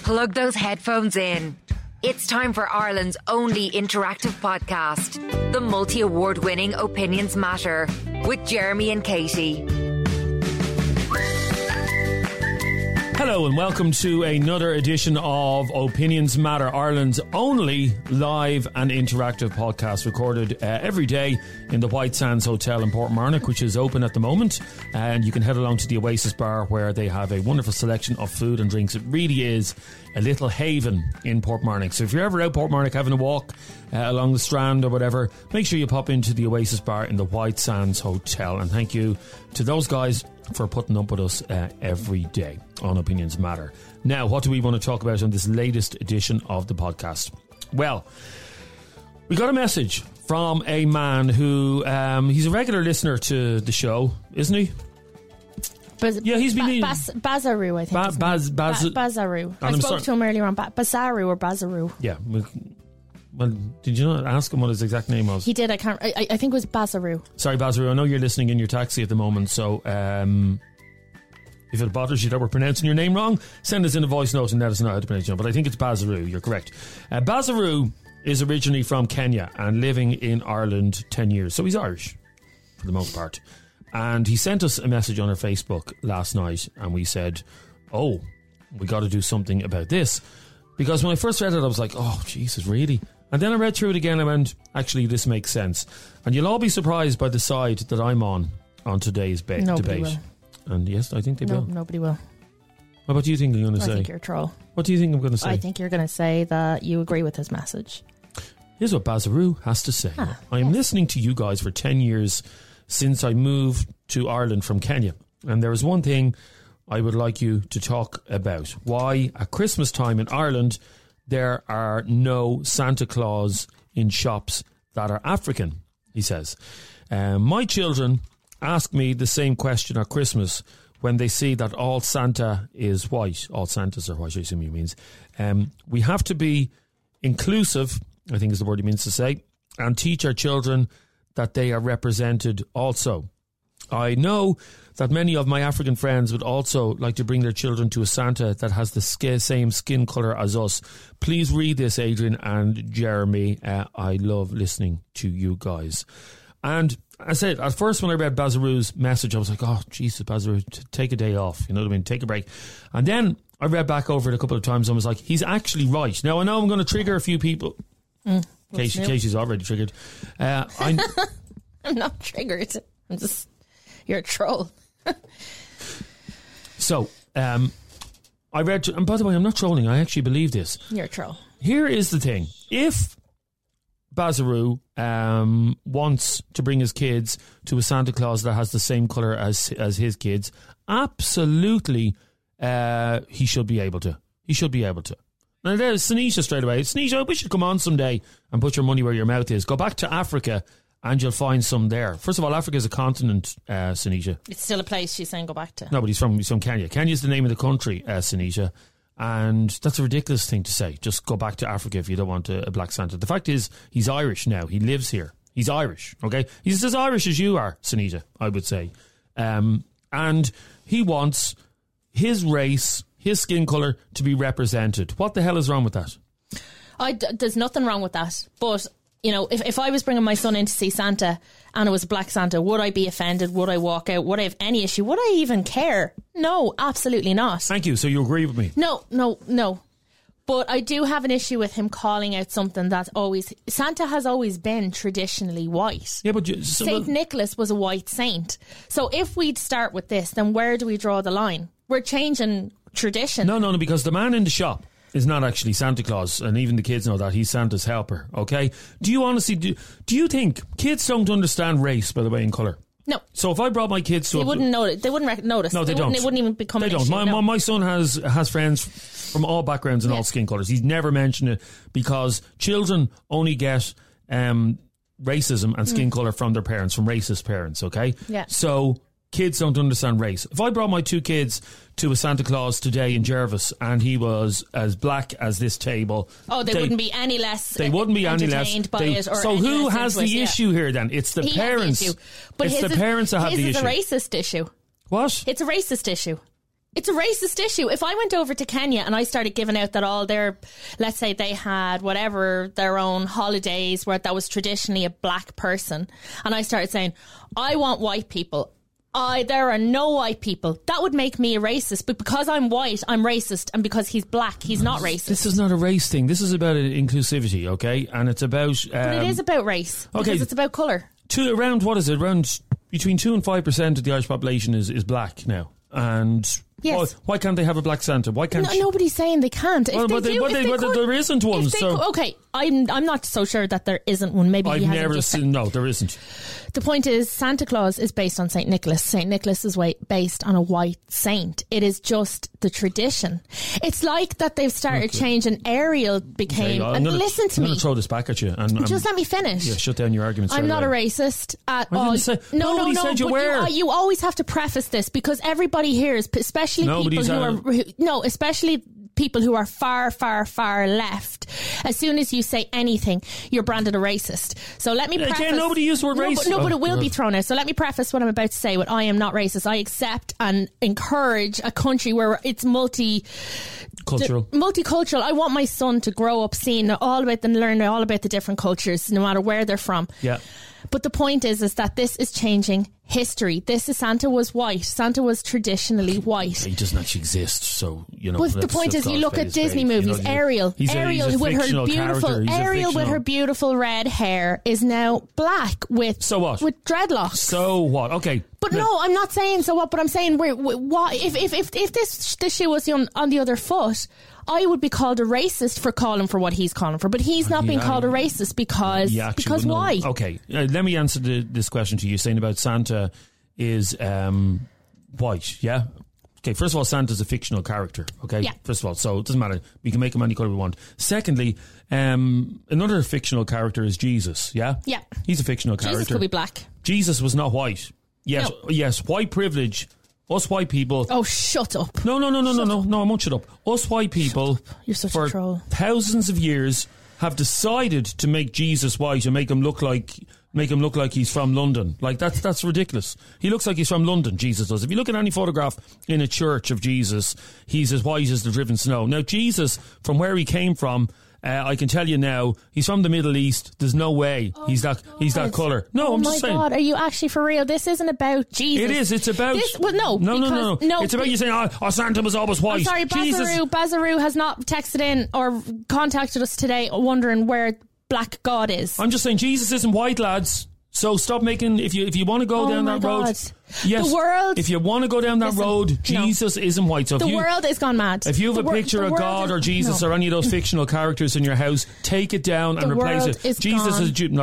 Plug those headphones in. It's time for Ireland's only interactive podcast, the multi-award winning Opinions Matter, with Jeremy and Katie. Hello and welcome to another edition of Opinions Matter, Ireland's only live and interactive podcast, recorded every day in the White Sands Hotel in Portmarnock, which is open at the moment. And you can head along to the Oasis Bar, where they have a wonderful selection of food and drinks. It really is a little haven in Portmarnock. So if you're ever out Portmarnock having a walk along the Strand or whatever, make sure you pop into the Oasis Bar in the White Sands Hotel. And thank you to those guys for putting up with us every day on Opinions Matter. Now, what do we want to talk about on this latest edition of the podcast? Well, we got a message from a man who, he's a regular listener to the show, isn't he? Yeah, he's been... Bazaru, I think. Bazaru. I spoke to him earlier on. Bazaru or Bazaru. Yeah. Well, did you not ask him what his exact name was? He did. I think it was Bazaru. Sorry, Bazaru. I know you're listening in your taxi at the moment, so if it bothers you that we're pronouncing your name wrong, send us in a voice note and let us know how to pronounce it. But I think it's Bazaru. You're correct. Bazaru is originally from Kenya and living in Ireland 10 years. So he's Irish, for the most part. And he sent us a message on our Facebook last night, and we said, oh, we got to do something about this. Because when I first read it, I was like, oh, Jesus, really? And then I read through it again and I went, actually, this makes sense. And you'll all be surprised by the side that I'm on today's debate. Will. And yes, I think they will. Nobody will. What do you think I'm going to say? I think you're a troll. What do you think I'm going to say? I think you're going to say that you agree with his message. Here's what Bazaru has to say. I'm listening to you guys for 10 years since I moved to Ireland from Kenya. And there is one thing I would like you to talk about. Why at Christmas time in Ireland there are no Santa Claus in shops that are African, he says. My children ask me the same question at Christmas when they see that all Santa is white. All Santas are white, I assume he means. We have to be inclusive, I think is the word he means to say, and teach our children that they are represented also. I know that many of my African friends would also like to bring their children to a Santa that has the same skin colour as us. Please read this, Adrian and Jeremy. I love listening to you guys. And I said, at first when I read Bazaru's message, I was like, oh, Jesus, Bazaru, take a day off. You know what I mean? Take a break. And then I read back over it a couple of times and was like, he's actually right. Now, I know I'm going to trigger a few people. Casey's already triggered. I'm not triggered. I'm just... You're a troll. So, I read... And by the way, I'm not trolling. I actually believe this. You're a troll. Here is the thing. If Bazaru wants to bring his kids to a Santa Claus that has the same colour as his kids, absolutely he should be able to. He should be able to. Now, there's Sinisha straight away. Sinisha, we should come on someday and put your money where your mouth is. Go back to Africa and you'll find some there. First of all, Africa is a continent, Sinisha. It's still a place she's saying go back to. No, but he's from Kenya. Kenya's the name of the country, Sinisha. And that's a ridiculous thing to say. Just go back to Africa if you don't want a black Santa. The fact is, he's Irish now. He lives here. He's Irish, okay? He's as Irish as you are, Sinisha, I would say. And he wants his race, his skin colour to be represented. What the hell is wrong with that? There's nothing wrong with that. But... You know, if I was bringing my son in to see Santa and it was a black Santa, would I be offended? Would I walk out? Would I have any issue? Would I even care? No, absolutely not. Thank you. So you agree with me? No. But I do have an issue with him calling out something that Santa has always been traditionally white. Yeah, but Saint Nicholas was a white saint. So if we'd start with this, then where do we draw the line? We're changing tradition. No, because the man in the shop is not actually Santa Claus, and even the kids know that. He's Santa's helper, okay? Do you honestly, do you think kids don't understand race, by the way, in colour? No. So if I brought my kids to... They wouldn't notice. They wouldn't notice. No, they don't. It wouldn't even become an issue. They don't. My son has friends from all backgrounds and all skin colours. He's never mentioned it because children only get racism and skin colour from their parents, from racist parents, okay? Yeah. So... kids don't understand race. If I brought my two kids to a Santa Claus today in Jervis and he was as black as this table... Oh, they wouldn't be any less They wouldn't be any less... So who has the issue here then? It's the parents. But it's the parents that have the issue. It's a racist issue. What? It's a racist issue. It's a racist issue. If I went over to Kenya and I started giving out that all their, let's say they had whatever, their own holidays where that was traditionally a black person, and I started saying, I want white people. There are no white people. That would make me a racist. But because I'm white, I'm racist. And because he's black, he's not racist. This is not a race thing. This is about inclusivity, okay? And it's about... but it is about race. Okay. Because it's about colour. Around, what is it? Around between 2 and 5% of the Irish population is black now. And... Yes. Why can't they have a black Santa? Why can't? Nobody's saying they can't. Well, but there isn't one. Okay, I'm not so sure that there isn't one. Maybe I've never seen. No, there isn't. The point is, Santa Claus is based on Saint Nicholas. Saint Nicholas is based on a white saint. It is just the tradition. It's like that they've started changing. Ariel became. Listen to me. I'm going to throw this back at you. Just let me finish. Yeah, shut down your arguments. I'm not a racist at all. Nobody said you were. You always have to preface this because everybody hears, especially especially people who are far, far, far left. As soon as you say anything, you're branded a racist. So let me preface. Again, nobody used the word racist. But it will be thrown out. So let me preface what I'm about to say with I am not racist. I accept and encourage a country where it's multicultural. I want my son to grow up seeing all about and learn all about the different cultures, no matter where they're from. Yeah. But the point is that this is changing history. Santa was white. Santa was traditionally white. He doesn't actually exist, so you know. But the point is, you look at Disney movies. Ariel with her beautiful red hair is now black with with dreadlocks. So what? Okay. But no, I'm not saying so what. But I'm saying if this shoe was on the other foot, I would be called a racist for calling for what he's calling for. But he's not being called a racist because why? Okay, let me answer this question to you. Saying about Santa is white, yeah? Okay, first of all, Santa's a fictional character, okay? Yeah. First of all, so it doesn't matter. We can make him any colour we want. Secondly, another fictional character is Jesus, yeah? Yeah. He's a fictional character. Jesus could be black. Jesus was not white. Yes, no. Yes, white privilege... Us white people... Oh, shut up. No, I won't shut up. Us white people, you're such a troll, for thousands of years have decided to make Jesus white and make him look like he's from London. Like, that's ridiculous. He looks like he's from London, Jesus does. If you look at any photograph in a church of Jesus, he's as white as the driven snow. Now, Jesus, from where he came from... I can tell you now, he's from the Middle East. There's no way he's that colour. No, I'm just saying. Oh my God, are you actually for real? This isn't about Jesus. It is. It's about. No. It's about you saying, Santa was always white. I'm sorry, Bazaru has not texted in or contacted us today wondering where Black God is. I'm just saying, Jesus isn't white, lads. So stop making, if you want to go down that road. Yes, the world, if you want to go down that road, Jesus isn't white. So the world has gone mad. If you have a picture of God or Jesus or any of those fictional characters in your house, take it down and replace it. Jesus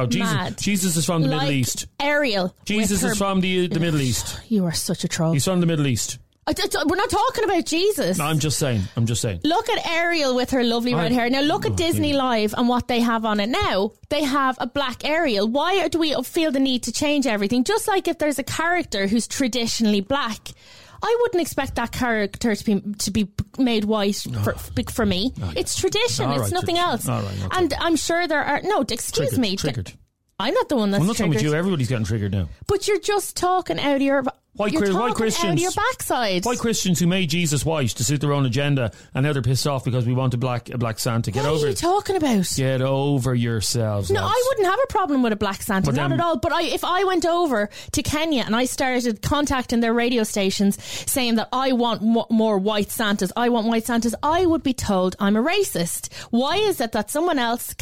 is from the Middle East. Ariel. Jesus is from the Middle East. You are such a troll. He's from the Middle East. We're not talking about Jesus. No, I'm just saying. Look at Ariel with her lovely red hair. Now look at Disney Live and what they have on it now. They have a black Ariel. Why do we feel the need to change everything? Just like if there's a character who's traditionally black, I wouldn't expect that character to be made white for me. It's tradition. It's nothing else. All right, okay. And I'm sure there are... No, excuse me. Triggered. I'm not the one that's triggered. I'm not talking about you. Everybody's getting triggered now. But you're just talking out of your... White Christians, out of your backside. White Christians who made Jesus white to suit their own agenda, and now they're pissed off because we want a black Santa. Get over it. What are you talking about? Get over yourselves. No, I wouldn't have a problem with a black Santa, not at all. But if I went over to Kenya and I started contacting their radio stations saying that I want more white Santas, I would be told I'm a racist. Why is it that someone else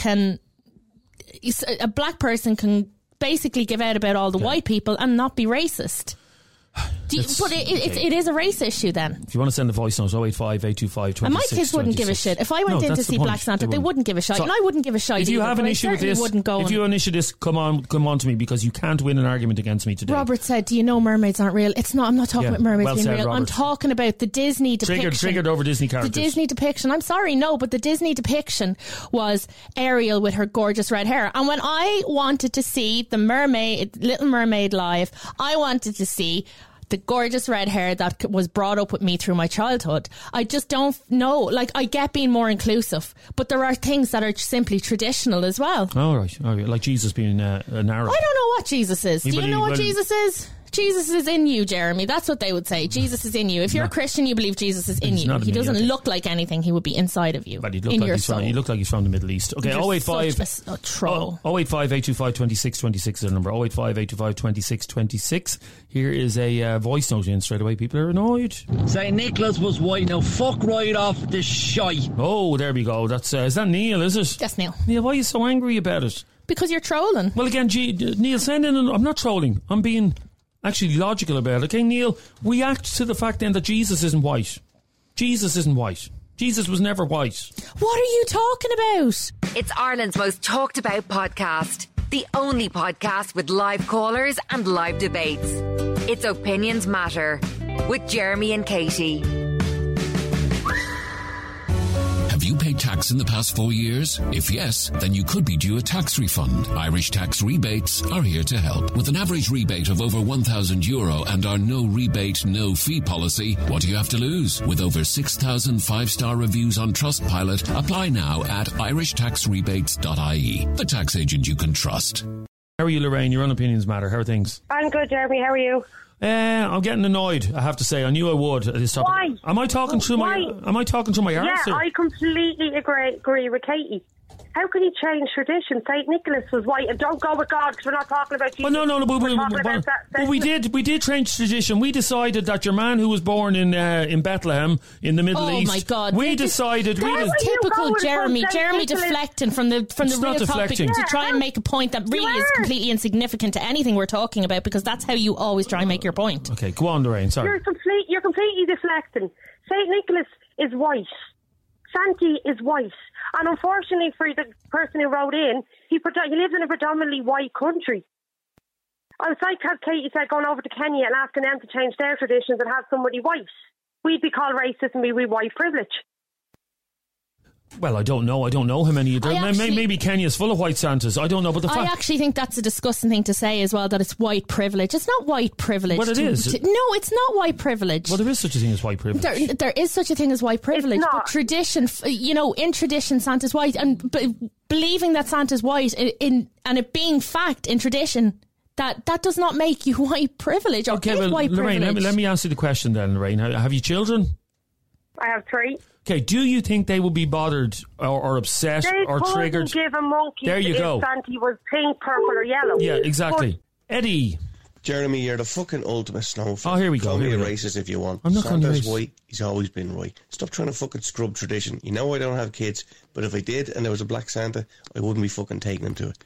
a black person can basically give out about all the white people and not be racist? But it is a race issue then. If you want to send a voice note, 085 825 26 and my kids wouldn't give a shit. If I went in to see Black Santa, they wouldn't give a shit. And I wouldn't give a shit. If you have an issue with this, come on to me, because you can't win an argument against me today. Robert said, do you know mermaids aren't real? It's not. I'm not talking about mermaids being real. Robert. I'm talking about the Disney depiction. Triggered over Disney characters. The Disney depiction. I'm sorry, no, but the Disney depiction was Ariel with her gorgeous red hair. And when I wanted to see the Little Mermaid live, I wanted to see the gorgeous red hair that was brought up with me through my childhood. I just don't know. Like, I get being more inclusive, but there are things that are simply traditional as well. All right. Like Jesus being an Arab. I don't know what Jesus is. Do you know what Jesus is? Jesus is in you, Jeremy. That's what they would say. Jesus is in you. If you're a Christian, you believe Jesus is in you. He doesn't look like anything. He would be inside of you. But he looked like he's from the Middle East. Okay, 085 a troll. 085 825 2626 is the number. 085 825 2626. Here is a voice note in straight away. People are annoyed. St. Nicholas was white. Now fuck right off the shite. Oh, there we go. That's is that Neil, is it? That's Neil. Neil, why are you so angry about it? Because you're trolling. Well, again, Neil, send in. I'm not trolling. I'm being actually logical about it. Okay, Neil, react to the fact then that Jesus isn't white. Jesus isn't white. Jesus was never white. What are you talking about? It's Ireland's most talked about podcast. The only podcast with live callers and live debates. It's Opinions Matter with Jeremy and Katie. Have you paid tax in the past 4 years? If yes, then you could be due a tax refund. Irish Tax Rebates are here to help. With an average rebate of over €1,000 and our no rebate, no fee policy, what do you have to lose? With over 6,000 5-star reviews on Trustpilot, apply now at irishtaxrebates.ie. The tax agent you can trust. How are you, Lorraine? Your own opinions matter. How are things? I'm good, Jeremy. How are you? I'm getting annoyed, I have to say. I knew I would at this topic. Why? Am I talking through my arse? Yeah, I completely agree with Katie. How can you change tradition? St. Nicholas was white, and don't go with God because we're not talking about Jesus. Well, no, but we did change tradition. We decided that your man who was born in Bethlehem in the Middle East. Oh my God! We decided. Typical Jeremy. Jeremy deflecting from the real topic to try and make a point that really is completely insignificant to anything we're talking about, because that's how you always try and make your point. Okay, go on, Lorraine. Sorry. You're completely deflecting. St. Nicholas is white. Santi is white. And unfortunately for the person who wrote in, he lives in a predominantly white country. I was like, as Katie said, going over to Kenya and asking them to change their traditions and have somebody white. We'd be called racist and we'd be white privilege. Well, I don't know how many. Maybe Kenya's full of white Santas. I don't know, but I actually think that's a disgusting thing to say as well, that it's white privilege. It's not white privilege. Well, it is. No, it's not white privilege. Well, there is such a thing as white privilege. There is such a thing as white privilege. But tradition, in tradition, Santa's white, and believing that Santa's white and it being fact in tradition, that does not make you white privilege. Okay, well, white Lorraine, privilege. let me ask you the question then, Lorraine. Have you children? I have 3. Okay, do you think they would be bothered or upset or triggered? They couldn't give a monkey if Santi was pink, purple or yellow. Yeah, exactly. Eddie. Jeremy, you're the fucking ultimate snowflake. Oh, here we go. Call me a racist if you want. I'm not calling you Santa's racist. white. He's always been right. Stop trying to fucking scrub tradition. You know I don't have kids, but if I did and there was a black Santa, I wouldn't be fucking taking him to it.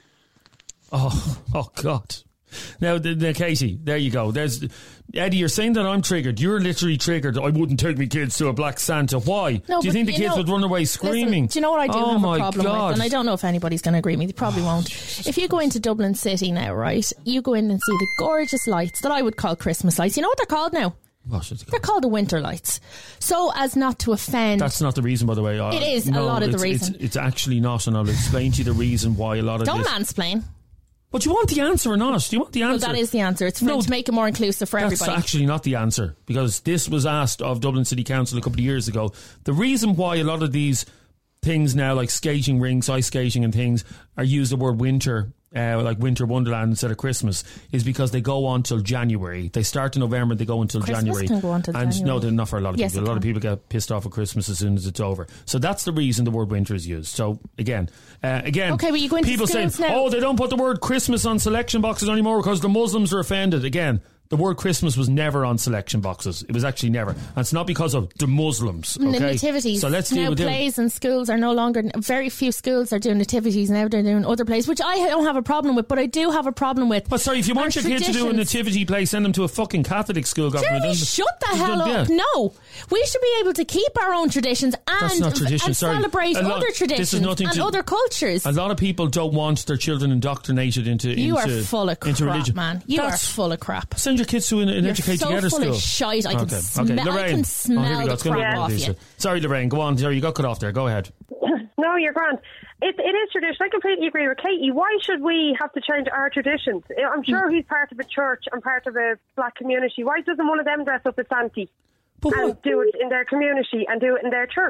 Oh God. Now, Katie, there you go. There's Eddie. You're saying that I'm triggered. You're literally triggered. I wouldn't take my kids to a black Santa. Why? No, do you think the kids would run away screaming? Listen, do you know what I do have a problem God. with? And I don't know if anybody's going to agree with me. They probably won't. If you go into Dublin City now, right, you go in and see the gorgeous lights that I would call Christmas lights. You know what they're called now? They're called the winter lights. So as not to offend. That's not the reason, by the way. It is a lot of the reason. It's actually not, and I'll explain to you the reason why a lot of Don't this. mansplain. But do you want the answer or not? Do you want the answer? Well, that is the answer. It's to make it more inclusive for everybody. That's actually not the answer, because this was asked of Dublin City Council a couple of years ago. The reason why a lot of these things now, like skating rinks, ice skating and things, are used the word winter, like winter wonderland instead of Christmas, is because they go on till January. They start in November, they go until Christmas January. Can go on till January. No, they're not for a lot of yes, people. A lot of people get pissed off at Christmas as soon as it's over. So that's the reason the word winter is used. So again, okay, well, you go into people saying, now. oh, they don't put the word Christmas on selection boxes anymore because the Muslims are offended. Again, the word Christmas was never on selection boxes. It was actually never. And it's not because of the Muslims. Okay? The nativities. So let's deal now with plays in schools are no longer, very few schools are doing nativities now. They're doing other plays, which I don't have a problem with, but I do have a problem with. But sorry, if you want your kid to do a nativity play, send them to a fucking Catholic school. Jeremy, shut the hell up. Yeah. No. We should be able to keep our own traditions and celebrate other traditions and other cultures. A lot of people don't want their children indoctrinated into You are full of crap, religion. man. You are full of crap. Send your kids to an educated together full school. Of shite. I can Lorraine. smell the crap off you. Sorry, Lorraine. Go on. Sorry, you got cut off there. Go ahead. No, you're grand. It is tradition. I completely agree with Katie. Why should we have to change our traditions? I'm sure he's part of a church and part of a black community. Why doesn't one of them dress up as Santi and do it in their community and do it in their church?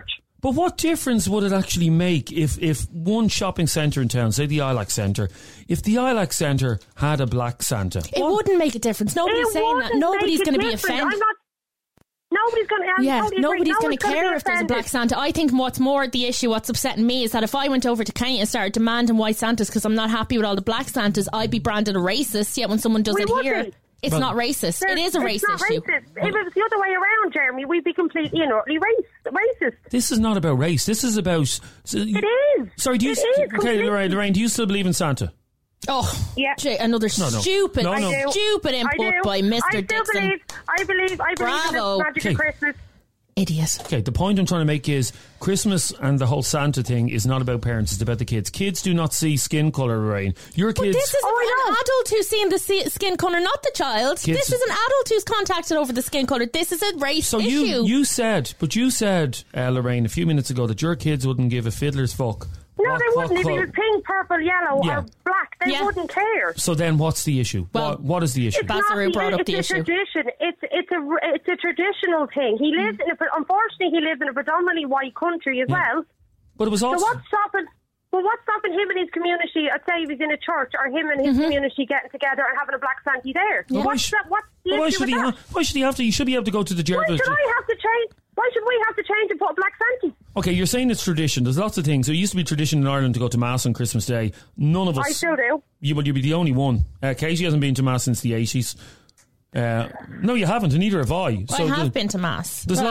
But what difference would it actually make if one shopping centre in town, say the Ilac Centre, if the Ilac Centre had a black Santa? It wouldn't make a difference. Nobody's saying that. Nobody's going to be offended. Nobody's going to. Nobody's going to care if there's a black Santa. I think what's more the issue, what's upsetting me, is that if I went over to Kenya and started demanding white Santas because I'm not happy with all the black Santas, I'd be branded a racist. Yet when someone does it here, it's not racist. It is a race issue. Racist. If it was the other way around, Jeremy, we'd be completely and utterly racist. This is not about race. This is about. It is. Sorry, do you? Okay, Lorraine, do you still believe in Santa? Oh, yeah. Another stupid input by Mr. Dixon. I believe Bravo. in the magic of Christmas. Idiot. Okay, the point I'm trying to make is Christmas and the whole Santa thing is not about parents, it's about the kids. Kids do not see skin colour, Lorraine. Your kids... But this is an adult who's seeing the skin colour, not the child. Kids, this is an adult who's contacted over the skin colour. This is a race issue. You said, Lorraine, a few minutes ago that your kids wouldn't give a fiddler's fuck. No, they wouldn't. If it was pink, purple, yellow or black, they wouldn't care. So then what's the issue? Well, what is the issue? Basaru brought up the issue. It's a tradition. It's a traditional thing. He lives unfortunately, he lives in a predominantly white country as well. But it was also... So what's stopping him and his community, I'd say he was in a church, or him and his community getting together and having a black Santa there? Yeah. What's the issue with that? Why should he have to? You should be able to go to the Why should I have to change? Why should we have to change and put a black Santa? Okay, you're saying it's tradition. There's lots of things. There used to be tradition in Ireland to go to Mass on Christmas Day. None of us... I still do. You'd be the only one. Katie hasn't been to Mass since the 80s. No, you haven't, and neither have I. I have been to Mass. For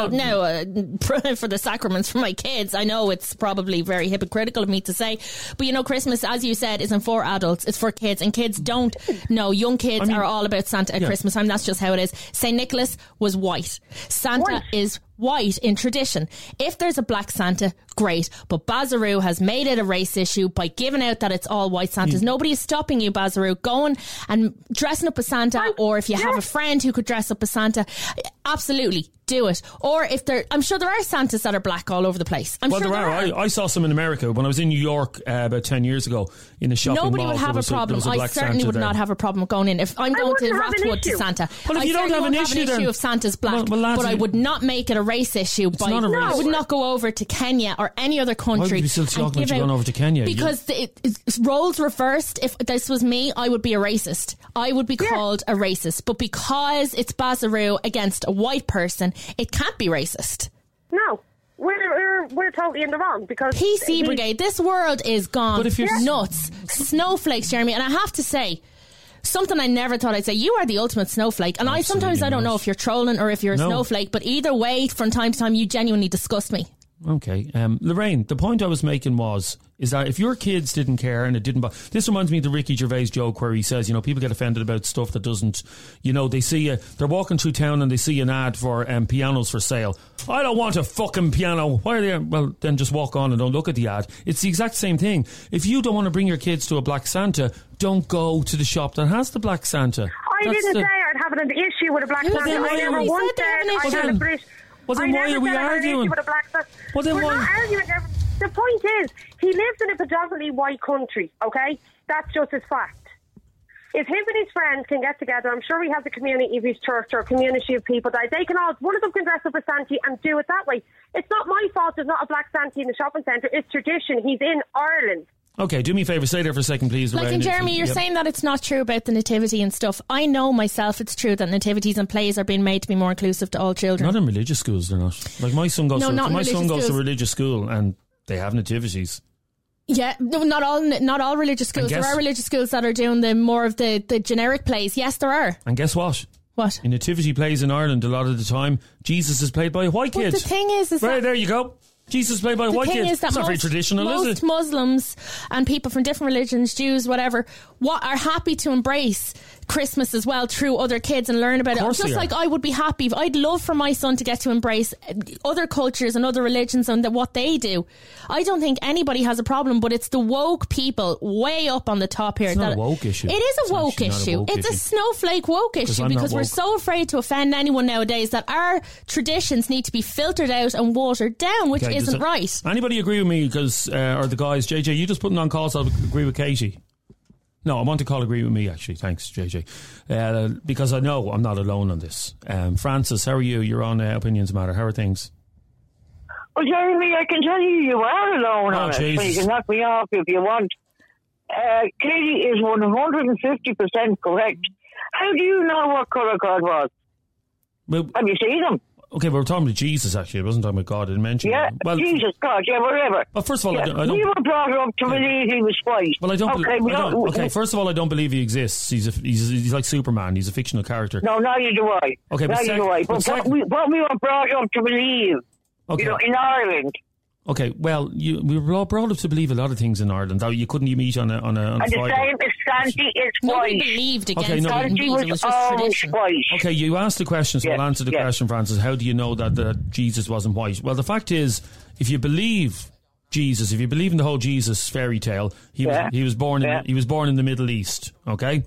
the sacraments for my kids. I know it's probably very hypocritical of me to say, but Christmas, as you said, isn't for adults, it's for kids, and kids don't know. Young kids are all about Santa at Christmas time. That's just how it is. St. Nicholas was white. Santa is white in tradition. If there's a black Santa, great. But Basaru has made it a race issue by giving out that it's all white Santas. Nobody is stopping you, Basaru, going and dressing up as Santa, or if you have a friend who could dress up as Santa, absolutely do it. Or I'm sure there are Santas that are black all over the place. There are. I saw some in America when I was in New York about 10 years ago in a shopping mall. Nobody would have a problem. I certainly would not have a problem going in. If I'm going to Rathwood to Santa, well, if you don't have an issue of Santa's black, but I would not make it a race issue. I would not go over to Kenya or any other country. Why would you still talking about going over to Kenya? Because roles reversed. If this was me, I would be a racist. I would be called a racist. But because it's Basaru against a white person, it can't be racist. No. We're totally in the wrong because PC Brigade, this world is gone nuts. Snowflakes, Jeremy, and I have to say something I never thought I'd say. You are the ultimate snowflake, and Absolutely I don't know if you're trolling or if you're a snowflake, but either way, from time to time, you genuinely disgust me. Okay, Lorraine, the point I was making is that if your kids didn't care and it didn't this reminds me of the Ricky Gervais joke where he says, people get offended about stuff that doesn't, they see they're walking through town and they see an ad for pianos for sale. I don't want a fucking piano. Why are they? Well, then just walk on and don't look at the ad. It's the exact same thing. If you don't want to bring your kids to a black Santa, don't go to the shop that has the black Santa. I didn't say I'd have an issue with a black Santa. I never once said I had a British... Well, then why are we arguing? Well, then we're not arguing. The point is, he lives in a predominantly white country, okay? That's just his fact. If him and his friends can get together, I'm sure he has a community of his church or a community of people that they can all, one of them can dress up as Santa and do it that way. It's not my fault there's not a black Santa in the shopping centre. It's tradition. He's in Ireland. Okay, do me a favour, stay there for a second, please. And Jeremy, you're saying that it's not true about the nativity and stuff. I know myself it's true that nativities and plays are being made to be more inclusive to all children. Not in religious schools, they're not. Like my son goes to a religious school and they have nativities. Yeah, no, not all religious schools. There are religious schools that are doing more of the generic plays. Yes, there are. And guess what? What? In nativity plays in Ireland, a lot of the time, Jesus is played by a white kid. But the thing is right, there you go. Jesus played by a white kid. It's not very traditional, is it? Most Muslims and people from different religions, Jews, whatever, are happy to embrace Christmas as well through other kids and learn about it. Just like I would be happy. I'd love for my son to get to embrace other cultures and other religions and what they do. I don't think anybody has a problem, but it's the woke people way up on the top here. It's not a woke issue. It is a woke issue. It's a snowflake woke issue because we're so afraid to offend anyone nowadays that our traditions need to be filtered out and watered down, which isn't right. Anybody agree with me? Because or the guys, JJ, you just putting on calls. I'll agree with Katie. No, I want to call agree with me, actually. Thanks, JJ. Because I know I'm not alone on this. Francis, how are you? You're on Opinions Matter. How are things? Well, Jeremy, I can tell you are alone on it. So you can knock me off if you want. Katie is 150% correct. How do you know what colour God was? Well, have you seen him? Okay, we were talking about Jesus, actually. I wasn't talking about God. I didn't mention him. Well, Jesus, God, yeah, whatever. Well, first of all, yeah, I don't... We were brought up to believe he was white. Well, I don't... Okay, first of all, I don't believe he exists. He's like Superman. He's a fictional character. No, neither do I. Okay, neither do I. But what we were brought up to believe, in Ireland... Okay, well, we were all brought up to believe a lot of things in Ireland. That you couldn't eat on a and Friday. The same as Santi is white. Nobody believed against Santi was always white. Okay, you asked the question, so I'll answer the question, Francis. How do you know that Jesus wasn't white? Well, the fact is, if you believe Jesus, if you believe in the whole Jesus fairy tale, he was born in the Middle East. Okay,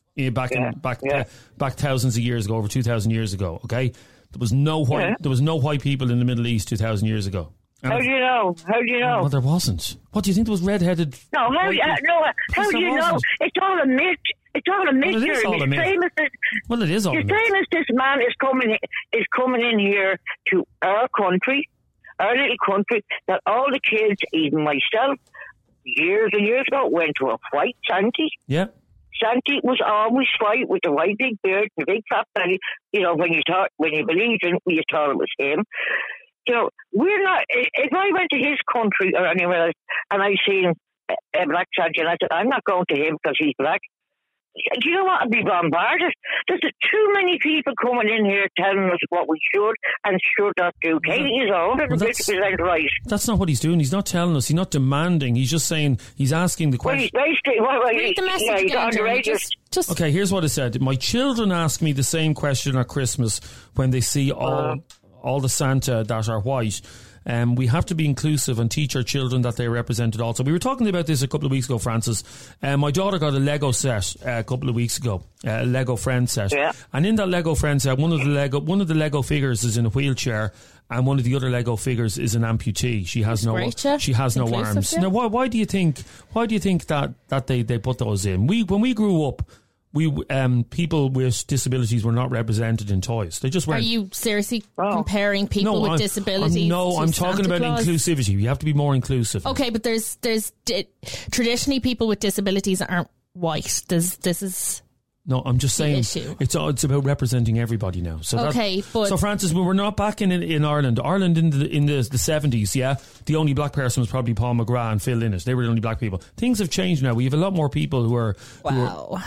back thousands of years ago, over 2,000 years ago. Okay, there was no white people in the Middle East 2,000 years ago. How do you know? Well, there wasn't. What do you think? There was red-headed... No, how do you know? It's all a myth. It's all a myth. Well, it is all a myth. Well, it is all a myth. The same as this man is coming in here to our country, our little country, that all the kids, even myself, years and years ago, went to a white Santi. Yeah. Santi was always white with the white big beard, the big fat belly. You know, when you believed in it, you thought it was him. You know, we're not. If I went to his country or anywhere else and I seen a black Santi and I said, I'm not going to him because he's black, do you know what? I'd be bombarded. There's too many people coming in here telling us what we should and should not do. Katie is 150% right. That's not what he's doing. He's not telling us. He's not demanding. He's just saying, he's asking the question. Well, he's basically, read the message again, Jeremy. Just okay, here's what it said. My children ask me the same question at Christmas when they see all the Santa that are white. We have to be inclusive and teach our children that they're represented also. We were talking about this a couple of weeks ago, Francis. My daughter got a Lego set a couple of weeks ago, a Lego Friends set. Yeah. And in that Lego Friends set, one of the Lego figures is in a wheelchair and one of the other Lego figures is an amputee. She has no arms. Yeah. Now, why do you think that they put those in? When we grew up, people with disabilities were not represented in toys. They just weren't. Are you seriously comparing people with disabilities? I'm talking about inclusivity. You have to be more inclusive. Okay, but there's traditionally people with disabilities aren't white. This is. No, I'm just saying it's about representing everybody now. So so Francis, when we're not back in Ireland. Ireland in the 70s, the only black person was probably Paul McGrath and Phil Innes. They were the only black people. Things have changed now. We have a lot more people who are. Wow.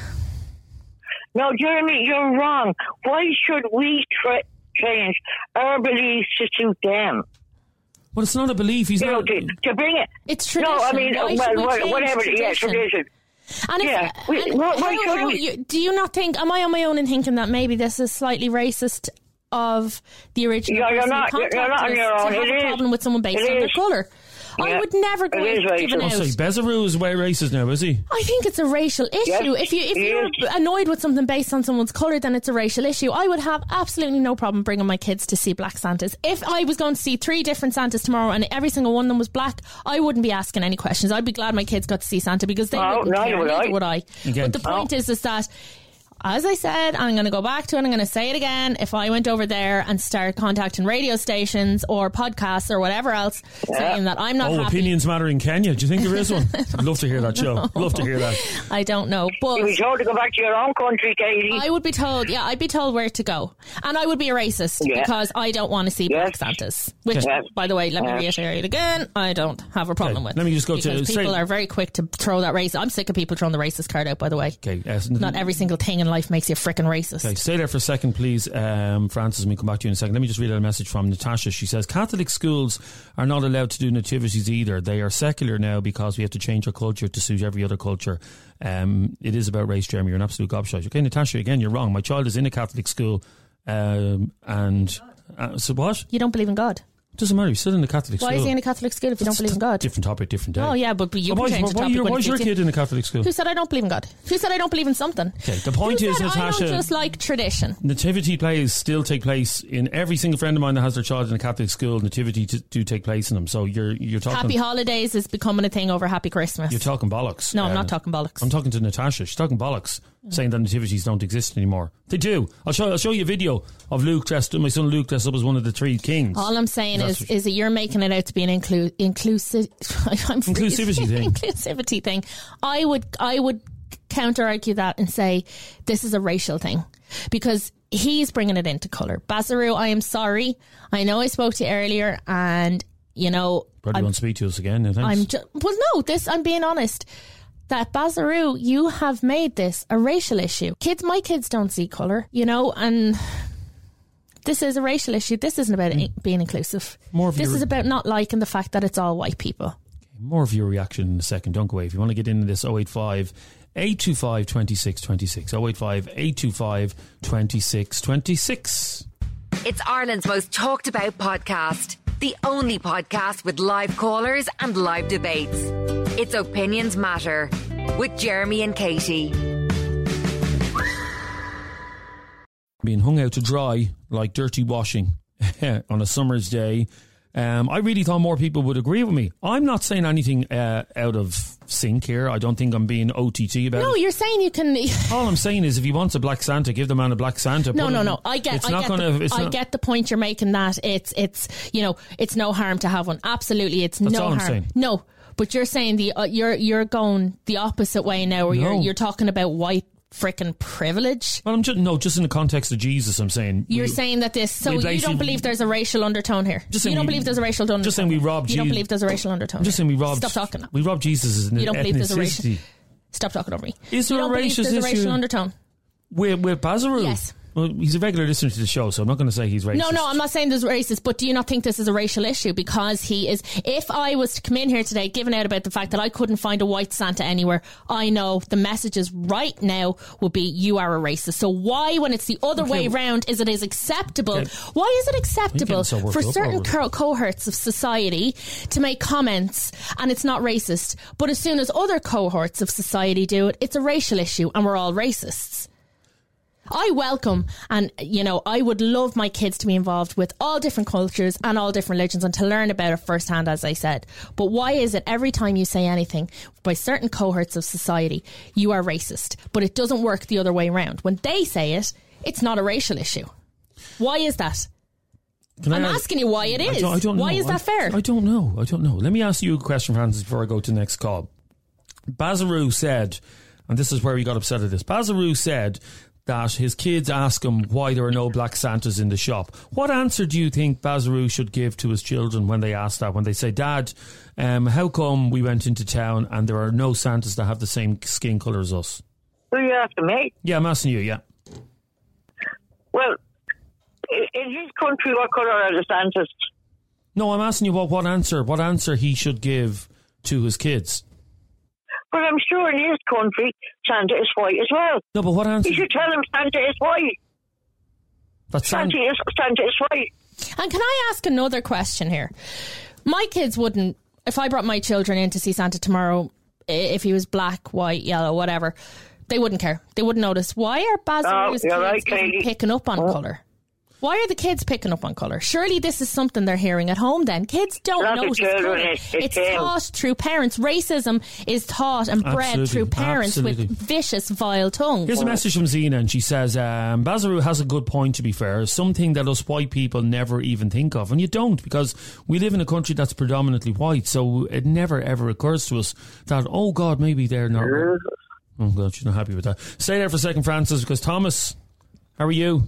No, Jeremy, you're wrong. Why should we change our beliefs to suit them? Well, it's not a belief. He's not to bring it. It's tradition. No, I mean, whatever. Yeah, tradition. And do you not think? Am I on my own in thinking that maybe this is slightly racist of the original? You're not on your own. To have a problem with someone based on their colour. I would never go and give it out. Bezaru is way racist now, is he? I think it's a racial issue. Yes, if you're annoyed with something based on someone's colour, then it's a racial issue. I would have absolutely no problem bringing my kids to see black Santas. If I was going to see 3 different Santas tomorrow and every single one of them was black, I wouldn't be asking any questions. I'd be glad my kids got to see Santa because they wouldn't care. Neither would I. But the point is that, as I said, I'm going to go back to it and I'm going to say it again. If I went over there and started contacting radio stations or podcasts or whatever else saying that I'm not happy. Opinions matter in Kenya. Do you think there is one? I'd love to hear that show. Love to hear that. I don't know. But you'd be told to go back to your own country, Katie. I would be told, I'd be told where to go. And I would be a racist because I don't want to see black Santas. Which, by the way, let me reiterate again, I don't have a problem with. Let me just go because people are very quick to throw that race. I'm sick of people throwing the racist card out, by the way. Okay. Not every single thing in life makes you frickin' racist. Okay, stay there for a second, please, Francis, and we'll come back to you in a second. Let me just read out a message from Natasha. She says, Catholic schools are not allowed to do nativities either. They are secular now because we have to change our culture to suit every other culture. It is about race, Jeremy. You're an absolute gobshite. Okay, Natasha, again, you're wrong. My child is in a Catholic school, so what? You don't believe in God? Doesn't matter. He's still in the Catholic school. Why is he in a Catholic school if you don't believe in God? Different topic, different day. Oh, yeah, but you can change the topic. Why is your kid in a Catholic school? Who said I don't believe in God? Who said I don't believe in something? Okay, the point is, Natasha, I don't just like tradition. Nativity plays still take place in every single friend of mine that has their child in a Catholic school. Nativity do take place in them. So you're talking. Happy holidays is becoming a thing over Happy Christmas. You're talking bollocks. No, I'm not talking bollocks. I'm talking to Natasha. She's talking bollocks, saying that nativities don't exist anymore. They do. I'll show you a video of my son Luke dressed up as one of the 3 kings. All I'm saying is that you're making it out to be an inclusivity thing. I would counter argue that and say this is a racial thing, because he's bringing it into colour. Bazaru, I am sorry. I know I spoke to you earlier, and probably won't speak to us again. No, thanks. I'm being honest. That Bazaru, you have made this a racial issue. My kids don't see colour, and this is a racial issue. This isn't about being inclusive. This is about not liking the fact that it's all white people. More of your reaction in a second. Don't go away. If you want to get into this, 085 825 2626. 085 825 2626. It's Ireland's most talked about podcast. The only podcast with live callers and live debates. It's Opinions Matter with Jeremy and Katie. Being hung out to dry like dirty washing on a summer's day. I really thought more people would agree with me. I'm not saying anything out of sync here. I don't think I'm being OTT about it. No, you're saying you can... All I'm saying is if he wants a black Santa, give the man a black Santa. No. I get the point you're making, that it's no harm to have one. Absolutely, it's That's no all harm. I'm saying. No, but you're saying you're going the opposite way now, where you're talking about white frickin' privilege. Well, just in the context of Jesus, I'm saying. You're saying that this... So you don't believe there's a racial undertone here? You don't believe there's a racial undertone? Just saying we robbed Jesus. You don't believe there's a racial undertone? Just saying we robbed... Stop talking now. We robbed Jesus as an ethnicity. You don't believe there's a racial... Stop talking over me. Is there a racial undertone? With Bazaru? Yes. Well, he's a regular listener to the show, so I'm not going to say he's racist. No, I'm not saying there's racist, but do you not think this is a racial issue? Because he is... If I was to come in here today giving out about the fact that I couldn't find a white Santa anywhere, I know the messages right now would be, you are a racist. So why, when it's the other way round, is it acceptable? Okay. Why is it acceptable for certain cohorts of society to make comments and it's not racist, but as soon as other cohorts of society do it, it's a racial issue and we're all racists? I welcome, and I would love my kids to be involved with all different cultures and all different religions and to learn about it firsthand, as I said. But why is it every time you say anything by certain cohorts of society, you are racist, but it doesn't work the other way around? When they say it, it's not a racial issue. Why is that? I'm asking you why it is. I don't know. Why is that fair? I don't know. Let me ask you a question, Francis, before I go to the next call. Bazaru said, and this is where he got upset at this, Bazaru said that his kids ask him why there are no black Santas in the shop. What answer do you think Bazaru should give to his children when they ask that? When they say, Dad, how come we went into town and there are no Santas that have the same skin colour as us? Who are you asking me? Yeah, I'm asking you, yeah. Well, in his country, what colour are the Santas? No, I'm asking you what answer he should give to his kids. But I'm sure in his country, Santa is white as well. No, but what answer? You should tell him Santa is white. Santa is white. And can I ask another question here? My kids wouldn't, if I brought my children in to see Santa tomorrow, if he was black, white, yellow, whatever, they wouldn't care. They wouldn't notice. Why are Bazaru's kids picking up on colour? Why are the kids picking up on colour? Surely this is something they're hearing at home then. Kids don't notice colour. It's taught through parents. Racism is taught and bred through parents with vicious, vile tongues. Here's a message from Zena, and she says, Bazaru has a good point, to be fair. Something that us white people never even think of. And you don't, because we live in a country that's predominantly white, so it never ever occurs to us that, oh God, maybe they're not... Oh God, she's not happy with that. Stay there for a second, Francis, because Thomas, how are you?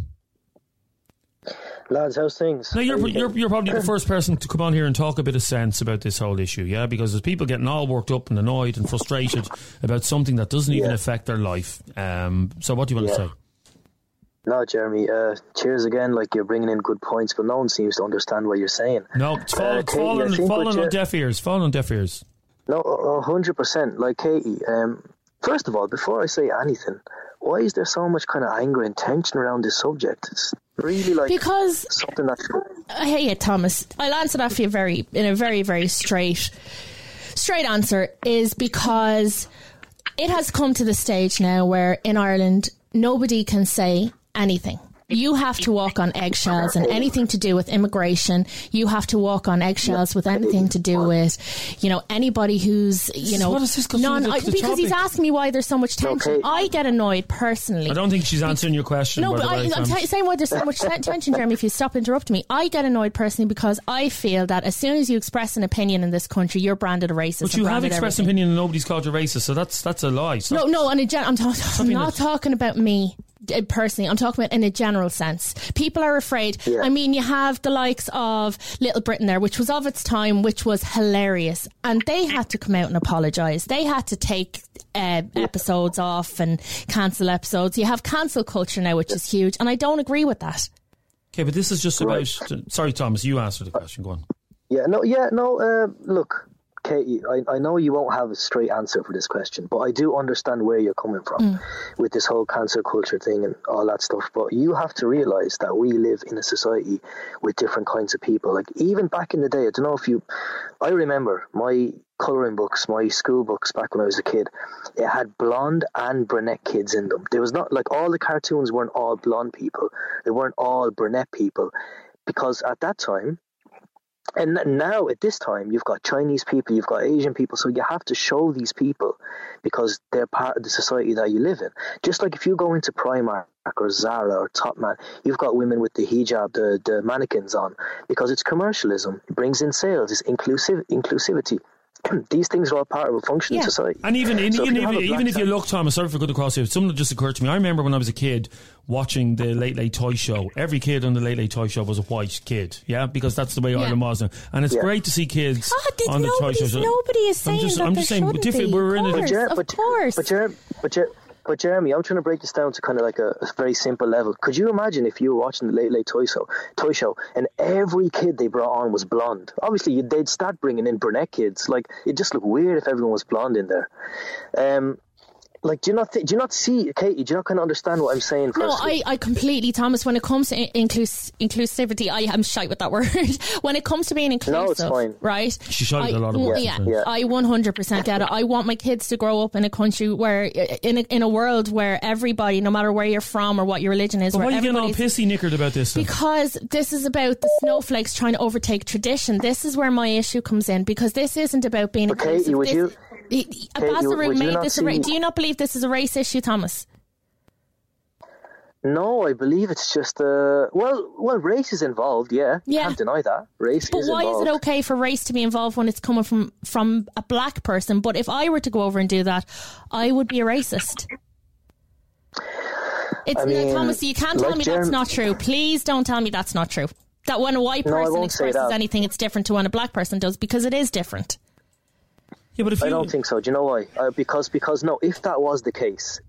Lads, how's things? Now, you're probably the first person to come on here and talk a bit of sense about this whole issue, yeah? Because there's people getting all worked up and annoyed and frustrated about something that doesn't even affect their life. So what do you want to say? No, Jeremy, cheers again. Like, you're bringing in good points, but no one seems to understand what you're saying. No, it's falling on deaf ears. Falling on deaf ears. No, 100%. Like, Katie, first of all, before I say anything, why is there so much kind of anger and tension around this subject? It's really like something that... Hey, Thomas, I'll answer that for you in a very, very straight answer, is because it has come to the stage now where in Ireland nobody can say anything. you have to walk on eggshells, and anything to do with immigration, you have to walk on eggshells with anything to do with, anybody who's, what is this because he's asking me why there's so much tension. Okay. I get annoyed personally. I don't think she's answering your question. No, but I'm saying why there's so much tension, Jeremy, if you stop interrupting me. I get annoyed personally because I feel that as soon as you express an opinion in this country, you're branded a racist. But you have expressed an opinion and nobody's called you racist, so that's a lie. I'm not talking about me personally. I'm talking about in a general sense. People are afraid. Yeah. I mean, you have the likes of Little Britain there, which was of its time, which was hilarious, and they had to come out and apologise. They had to take episodes off and cancel episodes. You have cancel culture now, which is huge, and I don't agree with that. Okay, but this is just about... Sorry, Thomas, you answered the question. Go on. Look, Katie, I know you won't have a straight answer for this question, but I do understand where you're coming from with this whole cancel culture thing and all that stuff. But you have to realise that we live in a society with different kinds of people. Like, even back in the day, I don't know if you... I remember my colouring books, my school books back when I was a kid, it had blonde and brunette kids in them. There was not, like, all the cartoons weren't all blonde people. They weren't all brunette people. Because at that time, and now at this time, you've got Chinese people, you've got Asian people, so you have to show these people because they're part of the society that you live in. Just like if you go into Primark or Zara or Topman, you've got women with the hijab, the mannequins on, because it's commercialism. It brings in sales. It's inclusivity. These things are all part of a functioning society. And even if you look, Thomas, sorry for cutting across here, something that just occurred to me. I remember when I was a kid watching the Late Late Toy Show. Every kid on the Late Late Toy Show was a white kid, because that's the way Ireland was now. And it's great to see kids on the toy show. So nobody is saying I'm just saying, we're in a... Of course. But Jeremy, I'm trying to break this down to kind of like a very simple level. Could you imagine if you were watching the Late Late Toy Show and every kid they brought on was blonde? Obviously, they'd start bringing in brunette kids. Like, it'd just look weird if everyone was blonde in there. Like, do you not see, Katie, do you not kind of understand what I'm saying? No, I completely, Thomas, when it comes to inclusivity, I am shite with that word. When it comes to being inclusive, no, it's fine. Right? She's shite with a lot of words. Yeah, I 100% get it. I want my kids to grow up in a country where, in a world where everybody, no matter where you're from or what your religion is, but why are you getting all pissy nickered about this? Because this is about the snowflakes trying to overtake tradition. This is where my issue comes in, because this isn't about being inclusive. Katie, would you... Basaru made this do you not believe this is a race issue, Thomas? No, I believe it's just well, race is involved. Yeah, can't deny that race. But why is it okay for race to be involved when it's coming from a black person? But if I were to go over and do that, I would be a racist. Thomas, you can't tell me that's not true. Please don't tell me that's not true. That when a white person expresses anything, it's different to when a black person does, because it is different. Yeah, but I don't think so. Do you know why? Because no, if that was the case,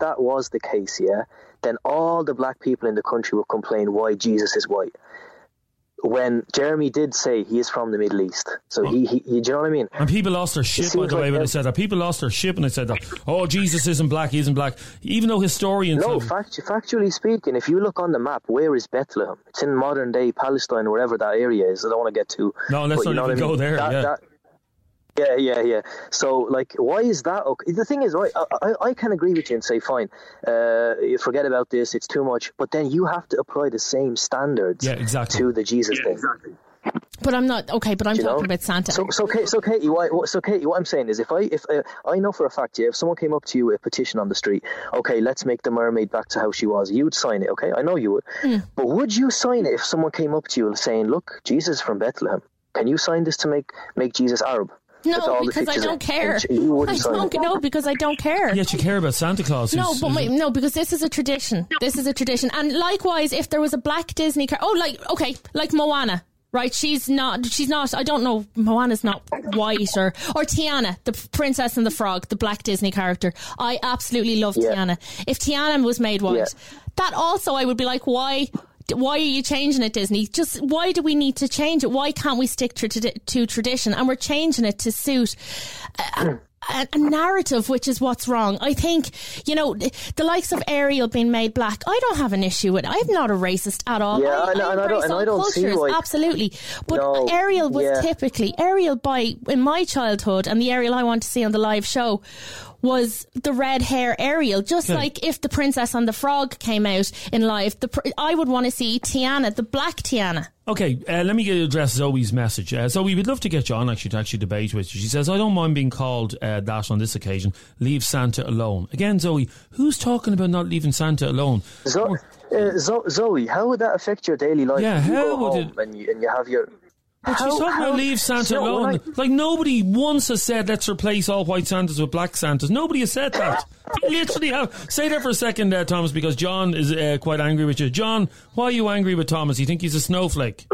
then all the black people in the country would complain why Jesus is white. When Jeremy did say he is from the Middle East. So do you know what I mean? And people lost their shit, by the way, when they said that. People lost their shit when they said that. Oh, Jesus isn't black, he isn't black. Even though historians... No, factually speaking, if you look on the map, where is Bethlehem? It's in modern-day Palestine, wherever that area is. I don't want to get too... No, let's not even go there, Yeah. So, like, why is that okay? The thing is, right, I can agree with you and say, fine, you forget about this, it's too much. But then you have to apply the same standards to the Jesus thing. Exactly. But I'm not okay. But I'm talking about Santa. So Katie, what I'm saying is, if I know for a fact, if someone came up to you with a petition on the street, okay, let's make the mermaid back to how she was, you'd sign it, okay? I know you would. But would you sign it if someone came up to you and saying, look, Jesus is from Bethlehem, can you sign this to make Jesus Arab? No, because I don't care. Because I don't care. Yet you care about Santa Claus. Because this is a tradition. And likewise, if there was a black Disney like Moana, right? She's not, I don't know, Moana's not white, or Tiana, the Princess and the Frog, the black Disney character. I absolutely love Tiana. If Tiana was made white, that also I would be like, why are you changing it, Disney? Just why do we need to change it? Why can't we stick to tradition? And we're changing it to suit a narrative, which is what's wrong. I think, the likes of Ariel being made black, I don't have an issue with it. I'm not a racist at all. Yeah, I don't see why. Absolutely. But Ariel was typically, in my childhood, and the Ariel I want to see on the live show was the red hair Ariel. Just like if the Princess and the Frog came out in live, I would want to see Tiana, the black Tiana. Okay, let me address Zoe's message. Zoe, we'd love to get you on to actually debate with you. She says, I don't mind being called that on this occasion. Leave Santa alone. Again, Zoe, who's talking about not leaving Santa alone? Zoe, how would that affect your daily life? Yeah, how would it? And you have your... But she's talking about leave Santa alone. Like, nobody once has said, let's replace all white Santas with black Santas. Nobody has said that. They literally have. Say that for a second, Thomas, because John is quite angry with you. John, why are you angry with Thomas? You think he's a snowflake?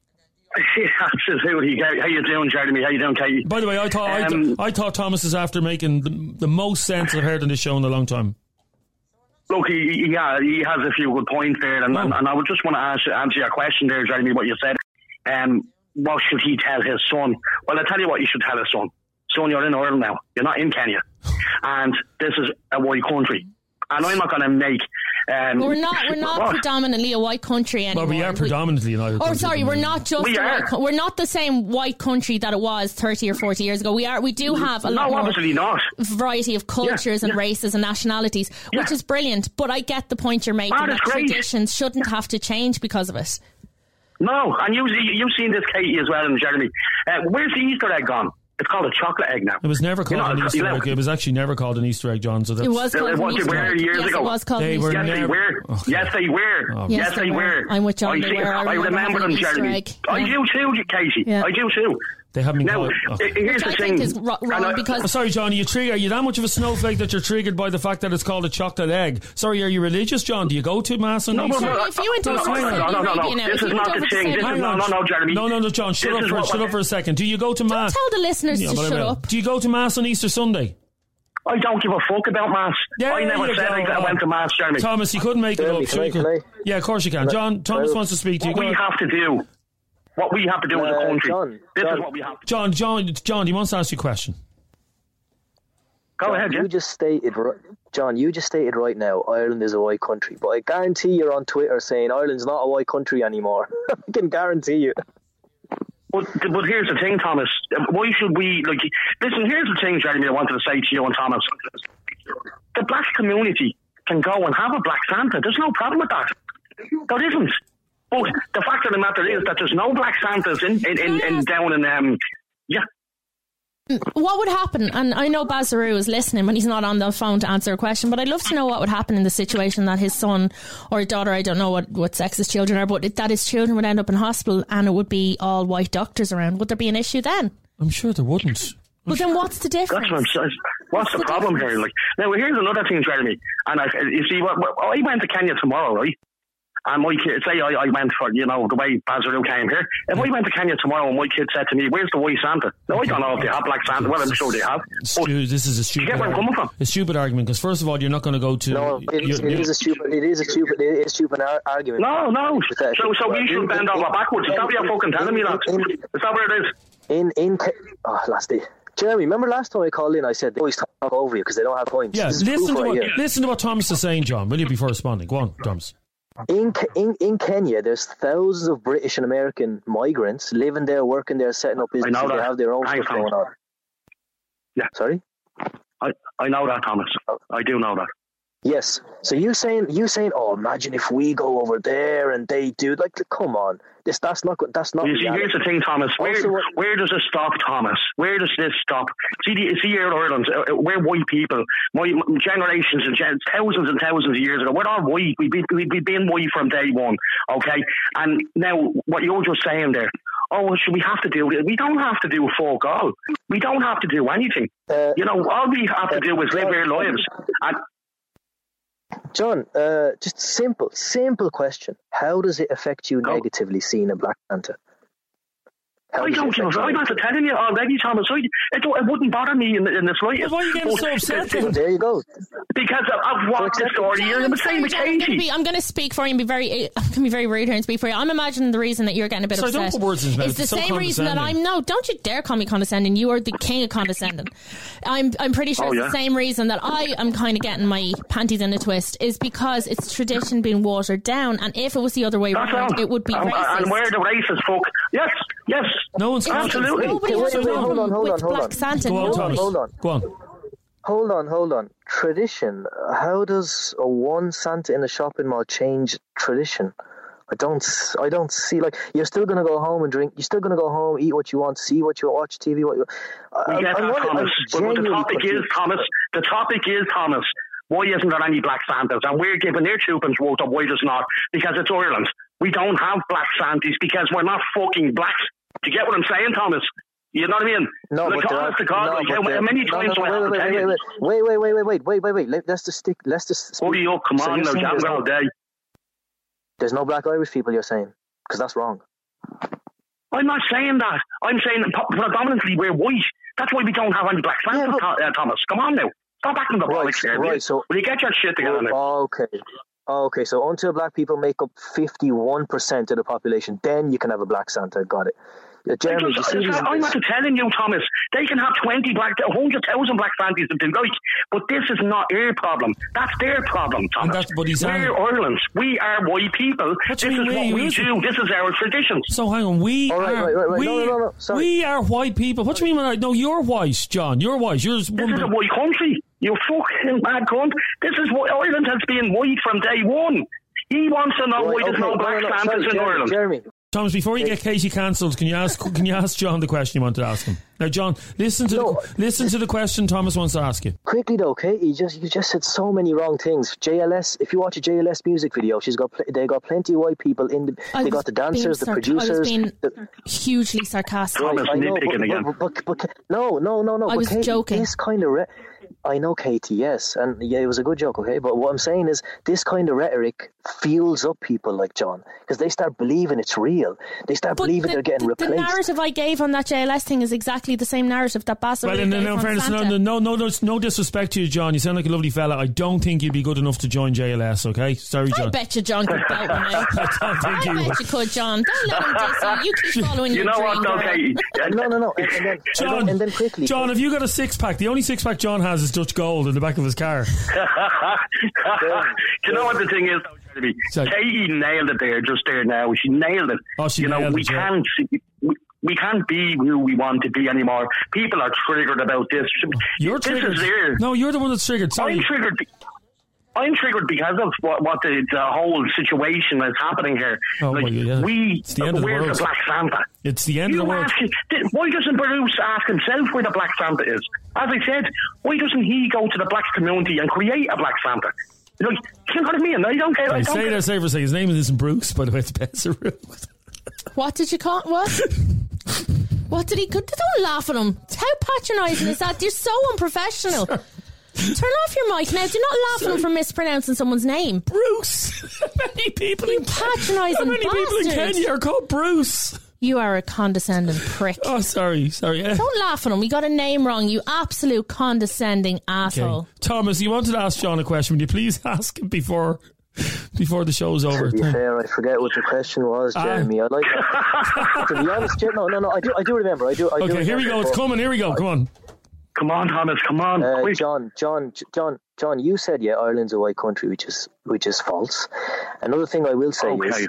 Absolutely. How you doing, Jeremy? How you doing, Katie? By the way, I thought Thomas is after making the most sense I've heard on this show in a long time. Look, he has a few good points there, and I would just want to answer your question there, Jeremy, what you said. What should he tell his son? Well, I'll tell you what you should tell his son. Son, you're in Ireland now. You're not in Kenya. And this is a white country. And I'm not going to make... we're not predominantly a white country anymore. Well, we are predominantly an Irish country. Sorry, we're not just we're not the same white country that it was 30 or 40 years ago. We do have a lot more variety of cultures and races and nationalities, which is brilliant. But I get the point you're making, that traditions shouldn't have to change because of it. No, and you've seen this, Katie, as well, and Jeremy. Where's the Easter egg gone? It's called a chocolate egg now. It was never called an Easter egg. It was actually never called an Easter egg, John. So it was called an Easter egg. Years ago. It was called Yes, they were. Yes, they were. I'm with John. I remember them, Jeremy. I do too, Katie. I do too. They haven't now, here's the thing. Is wrong because sorry, John, are you that much of a snowflake that you're triggered by the fact that it's called a chocolate egg? Sorry, are you religious, John? Do you go to Mass on Easter? If you went over to Saudi Arabia, this is not the thing. No, Jeremy. No, John, shut up for a second. Do you go to Mass? Don't tell the listeners to shut up. Do you go to Mass on Easter Sunday? I don't give a fuck about Mass. I never said I went to Mass, Jeremy. Thomas, you couldn't make it up. Yeah, of course you can. John, Thomas wants to speak to you. What we have to do as a country. This is what we have to do. John, he wants to ask you a question. Go ahead, you just stated right now Ireland is a white country, but I guarantee you're on Twitter saying Ireland's not a white country anymore. I can guarantee you. But here's the thing, Thomas. Why should we listen? Here's the thing, Jeremy. I wanted to say to you and Thomas. The black community can go and have a black Santa. There's no problem with that. There isn't. But the fact of the matter is that there's no black Santas in down in What would happen? And I know Bazaru is listening when he's not on the phone to answer a question, but I'd love to know what would happen in the situation that his son or daughter, I don't know what sex his children are, but that his children would end up in hospital and it would be all white doctors around. Would there be an issue then? I'm sure there wouldn't. But then what's the difference? That's what I'm saying. What's the problem here? Now, here's another thing, Jeremy. And you see, I went to Kenya tomorrow, right? And my kid, say I went for, the way Bazaru came here. If I went to Kenya tomorrow and my kid said to me, where's the white Santa? Now, I don't know if they have black Santa. Well, I'm sure they have. This is a stupid argument. A stupid argument, because first of all, you're not going to go to... No, it is a stupid argument. No. So we should bend over backwards. Is that what you're fucking telling me, lads? Is that what it is? Last day. Jeremy, remember last time I called in, I said they always talk over you because they don't have points. Yeah, listen to what Thomas is saying, John, will you, before responding? Go on, Thomas. In Kenya, there's thousands of British and American migrants living there, working there, setting up businesses. They have their own stuff going on. Yeah. Sorry? I know that, Thomas. I do know that. Yes. So you saying, oh, imagine if we go over there and they do, come on. That's not. You see, here's the thing, Thomas. Where does it stop, Thomas? Where does this stop? See here in Ireland, we're white people. Generations and thousands of years ago, we're all white. We've been white from day one, okay? And now, what you're just saying there, should we have to do it? We don't have to do fuck all. We don't have to do anything. All we have to do is live our lives. And John, just simple question. How does it affect you negatively seeing a black Santa? I don't give a fuck. I'm not telling you already, Thomas. It wouldn't bother me in the slightest. Why are you getting so upset? There you go. Because of what the story is. I'm saying with Katie. I'm going to speak for you and be very rude here and speak for you. I'm imagining the reason that you're getting a bit upset. Don't put words in his mouth. It's the same reason that I'm. No, don't you dare call me condescending. You are the king of condescending. I'm pretty sure it's the same reason that I am kind of getting my panties in a twist, is because it's tradition being watered down, and if it was the other way around, it would be racist. And where the racist folk? Yes. No one's absolutely. Nobody has a problem with Black Santa. Hold on. Tradition. How does a one Santa in a shopping mall change tradition? I don't see, like, you're still going to go home and drink. You're still going to go home, eat what you want, see what you want, watch TV. We get that, Thomas. But the topic is, Thomas, why isn't there any Black Santas? And we're giving their tupins worth of why there's not. Because it's Ireland. We don't have Black Santas because we're not fucking blacks. Do you get what I'm saying, Thomas? You know what I mean? No, like, but honest to God, how many times do I have to tell you? Wait. Let's just speak. Hurry up, come on now, jam all day. There's no Black Irish people, you're saying? Because that's wrong. I'm not saying that. I'm saying that predominantly we're white. That's why we don't have any Black Santas, Thomas. Come on now. Stop acting the bollocks here. Right, so... Will you get your shit together now? Okay, so until black people make up 51% of the population, then you can have a Black Santa. Got it. Jeremy, I'm not telling you, Thomas. They can have 100,000 Black Santas if they like, but this is not our problem. That's their problem, Thomas. We're Ireland. We are white people. This is what we do. This is our tradition. So hang on, we are white people. What do you mean by that? No, you're white, John. You're white. This is a white country. You fucking mad cunt. This is what Ireland has been white from day one. He wants to know why there's no Black Santas in Ireland. Jeremy. Thomas, before you get Katie cancelled, can you ask John the question you wanted to ask him? Now, John, listen to the question Thomas wants to ask you. Quickly though, Katie, you just said so many wrong things. JLS, if you watch a JLS music video, they got plenty of white people in the. They got the dancers, the producers. I was being hugely sarcastic. Thomas nitpicking again. No. I was Katie, joking. This kind of. I know, Katie, yes, and yeah, it was a good joke, okay? But what I'm saying is this kind of rhetoric fuels up people like John, because they start believing it's real. They start believing they're getting replaced. The narrative I gave on that JLS thing is exactly the same narrative that Basil gave on Santa. No disrespect to you, John. You sound like a lovely fella. I don't think you'd be good enough to join JLS, okay? Sorry, John. I bet you John could belt me now. I bet you could, John. Don't let him diss you. You keep following your dream. You know what, okay. No. And then quickly. John, have you got a six-pack? The only six-pack John has is Dutch Gold in the back of his car. Do you know what the thing is, though, Jeremy? Katie nailed it there, just there now. She nailed it. Oh, she nailed it. We can't be who we want to be anymore. People are triggered about this. You're triggered. This is there. No, you're the one that's triggered. Sorry. I'm triggered because of what the whole situation is happening here. Oh, like, it's the end of the world. Where's the Black Santa? It's the end of the world. Why doesn't Bruce ask himself where the Black Santa is? As I said, why doesn't he go to the black community and create a Black Santa? Like, you know what I mean? I don't care. His name isn't Bruce, by the way, it's Besseru. What did you call it? What? What did he... Don't laugh at him. How patronising is that? You're so unprofessional. Turn off your mic now. Do not laugh at him for mispronouncing someone's name. Bruce. How many people in Kenya are called Bruce? You are a condescending prick. Oh, sorry. Don't laugh at him. We got a name wrong, you absolute condescending asshole. Okay. Thomas, you wanted to ask John a question. Would you please ask him before the show's over? To be fair, I forget what the question was, Jeremy. I like that. To be honest, no, I do remember. Okay, here we go. It's coming. Here we go. Come on. Come on, Thomas. Come on. Quick. John, you said Ireland's a white country, which is false. Another thing I will say is,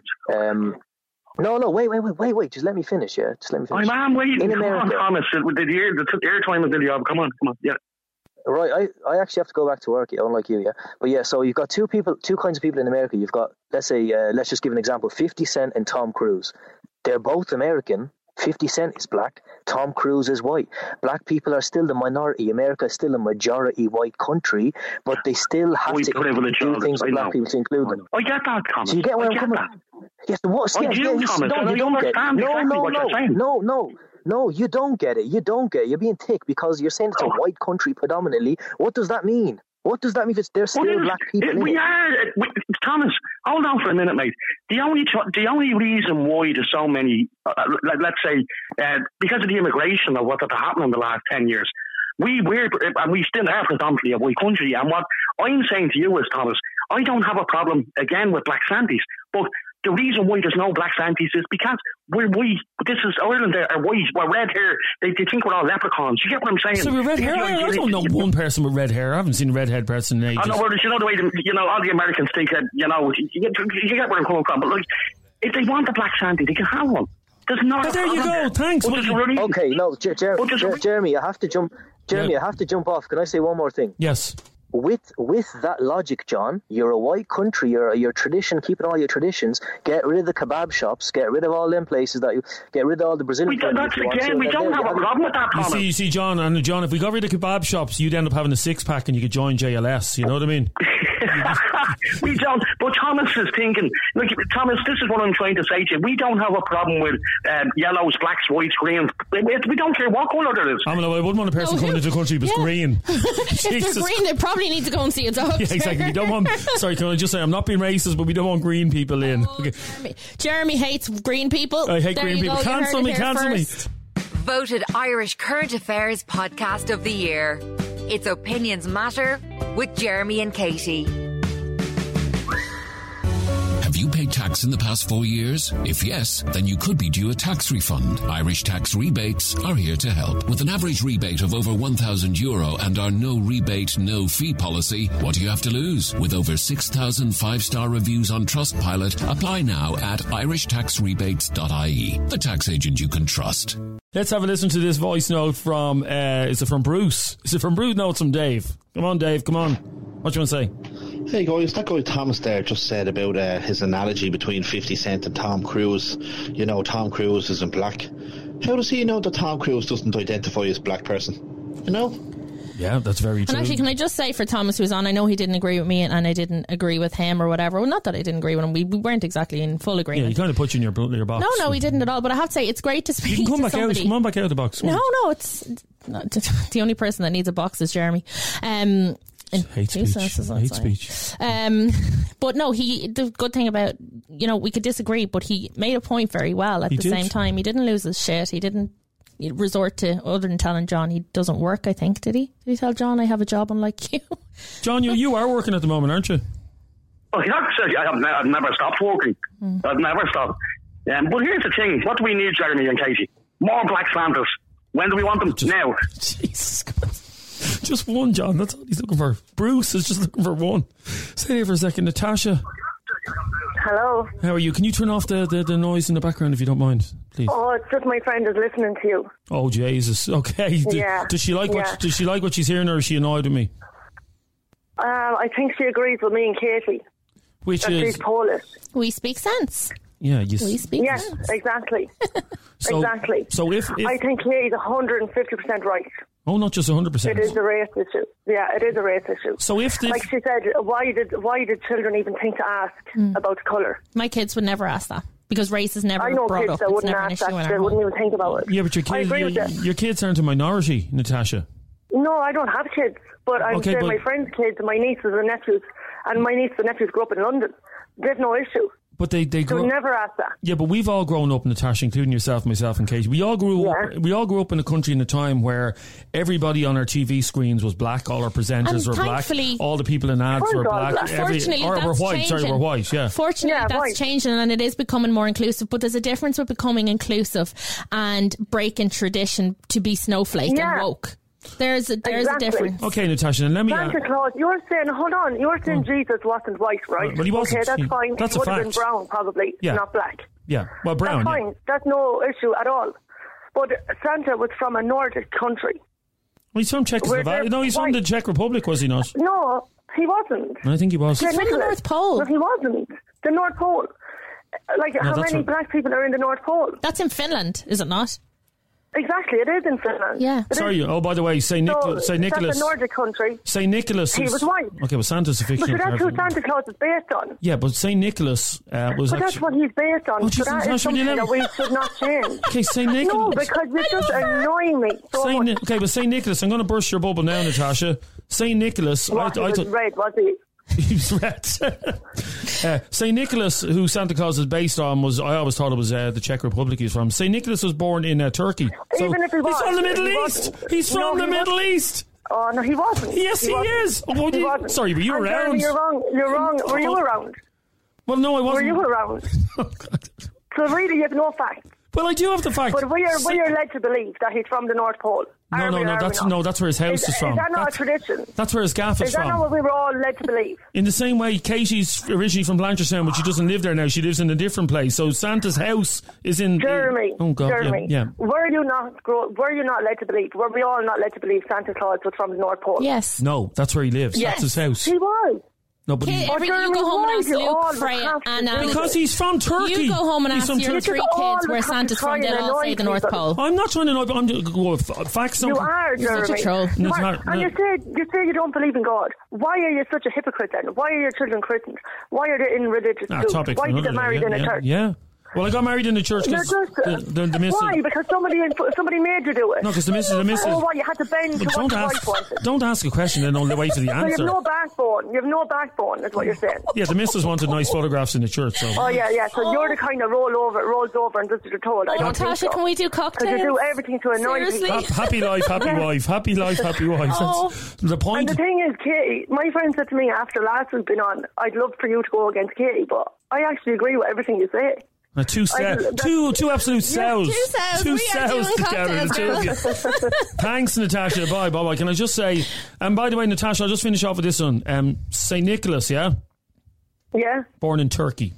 no, wait. Just let me finish. Yeah, just let me finish. I'm waiting. Come on, Thomas. The airtime is nearly up. Come on. Yeah. Right, I actually have to go back to work, unlike you, yeah. But yeah, so you've got two kinds of people in America. You've got, let's say, let's just give an example: 50 Cent and Tom Cruise. They're both American. 50 Cent is black, Tom Cruise is white. Black people are still the minority. America is still a majority white country, but they still have to do things for black people to include them. I get that, Thomas. So you get where I'm coming from? Yes, Thomas. You don't get it. No, you don't get it. You're being thick because you're saying it's a white country predominantly. What does that mean? What does that mean if there's still black people in it? Thomas, hold on for a minute, mate. The only reason why there's so many, let's say, because of the immigration of what had happened in the last 10 years, we still are predominantly a white country. And what I'm saying to you is, Thomas, I don't have a problem, again, with black Santis, but the reason why there's no black Santis is because we're white. This is Ireland, are white, we're red hair. They think we're all leprechauns. You get what I'm saying? So we're red hair? I don't know one person with red hair. I haven't seen a redhead person in ages. I know, you know the way, all the Americans think that, you get where I'm coming from. But look, if they want a black Santi, they can have one. There's not. But there you go. Thanks. Okay, no, Jeremy, I have to jump. Jeremy, I have to jump off. Can I say one more thing? Yes. With that logic, John, you're a white country, you're your tradition, keeping all your traditions, get rid of the kebab shops, get rid of all them places get rid of all the Brazilian we don't have a problem with that, Thomas. You see, John, if we got rid of kebab shops, you'd end up having a six-pack and you could join JLS, you know what I mean? We don't, but Thomas is thinking, look, Thomas, this is what I'm trying to say to you. We don't have a problem with yellows, blacks, whites, greens. We don't care what colour there is. I wouldn't want a person coming into the country who's green. If they're green, they probably need to go and see a doctor. Yeah, exactly. We don't want, sorry, can I just say, I'm not being racist, but we don't want green people in. Okay. Jeremy hates green people. I hate green people. Cancel me. Voted Irish Current Affairs Podcast of the Year. It's Opinions Matter with Jeremy and Katie. Have you paid tax in the past 4 years? If yes, then you could be due a tax refund. Irish Tax Rebates are here to help. With an average rebate of over €1,000 and our no rebate, no fee policy, what do you have to lose? With over 6,000 5-star reviews on Trustpilot, apply now at irishtaxrebates.ie. The tax agent you can trust. Let's have a listen to this voice note from, is it from Bruce? Is it from Bruce? No, it's from Dave. Come on, Dave, come on. What do you want to say? Hey guys, that guy Thomas there just said about his analogy between 50 Cent and Tom Cruise. You know, Tom Cruise isn't black. How does he know that Tom Cruise doesn't identify as a black person? You know? Yeah, that's very true. And actually, can I just say for Thomas who's on, I know he didn't agree with me and I didn't agree with him or whatever. Well, not that I didn't agree with him. We weren't exactly in full agreement. Yeah, he kind of put you in your box. No, he didn't at all. But I have to say, it's great to speak you can come to back somebody. Come on back out of the box. No, it's not, the only person that needs a box is Jeremy. Hate speech. But no, the good thing about, we could disagree, but he made a point very well at the same time. He didn't lose his shit. He didn't resort to, other than telling John he doesn't work, I think, did he? Did he tell John, I have a job unlike you? John, you are working at the moment, aren't you? Well, I've never stopped working. I've never stopped. But here's the thing. What do we need, Jeremy and Katie? More black Santas. When do we want them? Now. Jesus Christ. Just one, John. That's all he's looking for. Bruce is just looking for one. Stay there for a second. Natasha. Hello. How are you? Can you turn off the noise in the background if you don't mind, please? Oh, it's just my friend is listening to you. Oh, Jesus. Okay. Does she like what she's hearing, or is she annoyed with me? I think she agrees with me and Katie. Which is? She's Polish. We speak sense. Yeah, we speak sense. Yes, exactly. Exactly. So if I think Katie's 150% right. Oh, not just 100%. It is a race issue. Yeah, it is a race issue. So like she said, why did children even think to ask about colour? My kids would never ask that because race is never brought up. I know kids that wouldn't ask that. They wouldn't even think about it. Yeah, but your kids aren't a minority, Natasha. No, I don't have kids, but I'm saying my friends' kids, my nieces and nephews, and my nieces and nephews grew up in London. There's no issue. But they never ask that. Yeah, but we've all grown up, Natasha, including yourself, myself, and Katie. We all grew up in a country in a time where everybody on our TV screens was black. All our presenters were black. All the people in ads were black. We're white. Changing. Sorry, we're white. Yeah. Fortunately, that's changing, and it is becoming more inclusive. But there's a difference with becoming inclusive and breaking tradition to be snowflake and woke. There's a difference. Okay, Natasha, and let me... Santa Claus, you're saying Jesus wasn't white, right? Well, he wasn't. Okay, that's fine. That's he would have been brown, probably, not black. Yeah, well, brown, that's fine. That's no issue at all. But Santa was from a Nordic country. Well, he's from Czechoslovakia. No, he's from the Czech Republic, was he not? No, he wasn't. I think he was. He's from the North Pole. No, he wasn't. The North Pole. How many black people are in the North Pole? That's in Finland, is it not? Exactly, it is in Finland. Yeah. Sorry, by the way, St. Nicholas. That's a Nordic country. St. Nicholas. He was white. Okay, well, Santa's a fictional character. But that's who Santa Claus is based on. Yeah, but St. Nicholas was But that's what he's based on. So that is something that we should not change. Okay, St. Nicholas. No, because you're just annoying me so much. Okay, but St. Nicholas, I'm going to burst your bubble now, Natasha. St. Nicholas. He was red, was he? He was red. St. Nicholas, who Santa Claus is based on, I always thought it was the Czech Republic he's from. St. Nicholas was born in Turkey. So Even if he was. He's from the Middle East. He's from the Middle East. Oh, no, he wasn't. Yes, he is. Oh, he wasn't. Sorry, were you around? You're wrong. Were you around? Well, no, I wasn't. Were you around? So really, you have no facts. Well, I do have the facts. But we are led to believe that he's from the North Pole. That's where his house is from. Is that not a tradition? That's where his gaff is from. Is that not what we were all led to believe? In the same way, Katie's originally from Blanchardstown, but she doesn't live there now. She lives in a different place. So Santa's house is in Jeremy. Oh God, Jeremy. Yeah. Were you not led to believe? Were we all not led to believe Santa Claus was from the North Pole? Yes. No, that's where he lives. Yes. That's his house. He was. No, but you go home and ask Luke, Freya, and because he's from Turkey. You go home and ask your 3 kids where Santa's from. They'll all say the North Pole. I'm not trying to know. I'm going facts. You are, Jeremy. You're such a troll. And you say you don't believe in God. Why are you such a hypocrite then? Why are your children Christians? Why are they in religious schools? Why did you get married in a church? Yeah. Well, I got married in the church because the missus... Why? Because somebody made you do it. No, because the missus... Oh, why? You had to bend to what your wife wanted. Don't ask a question and only wait for the answer. So you have no backbone. You have no backbone, is what you're saying. Yeah, the missus wanted nice photographs in the church. So. Oh, yeah. So you're the kind of rolls over and does what you're told. I don't Natasha, think so. can we do cocktails? Because you do everything to annoy people. Happy life, happy wife. Happy life, happy wife. That's the point. And the thing is, Katie, my friend said to me after last week been on, I'd love for you to go against Katie, but I actually agree with everything you say. Two absolute cells. Two cells together. Thanks, Natasha. Bye. Can I just say, and by the way, Natasha, I'll just finish off with this one. St. Nicholas, yeah? Yeah. Born in Turkey.